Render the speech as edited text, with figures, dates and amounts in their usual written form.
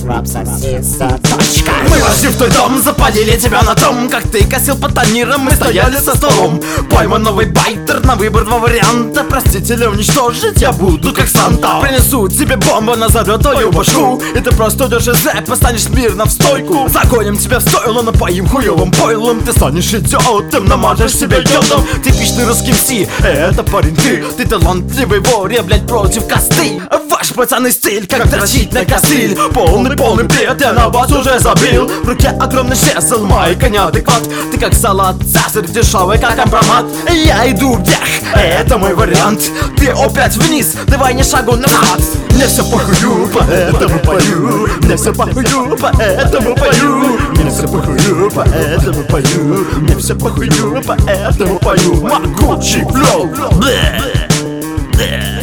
абсоссиста, точка. Мы вошли в твой дом, запалили тебя на том, как ты косил по тонирам, мы стояли со столом. Пойман новый байтер, на выбор два варианта. Простить или уничтожить, я буду как Санта. Принесу тебе бомбу, назовет твою башку, и ты просто уйдешь из рэпа, станешь смирно в стойку. Загоним тебя в стойло, напоим хуёвым пойлом. Ты станешь идиотом, намажешь себя йодом. Типичный русский МС, это парень ты талантливый вор, я, блядь, против косты. Ваш пацанный стиль, как дрочить на костыль. Полный бред, я на вас уже забил. В руке огромный жезл, майка неадекват. Ты как салат, Цезарь дешевый, как компромат. Я иду вверх, это мой вариант. Ты опять вниз, давай не шагу назад. Мне все похую, поэтому пою. Мне все похую, поэтому пою. Мне все похую, поэтому пою. Мне все похую, поэтому пою. Могучий флоу.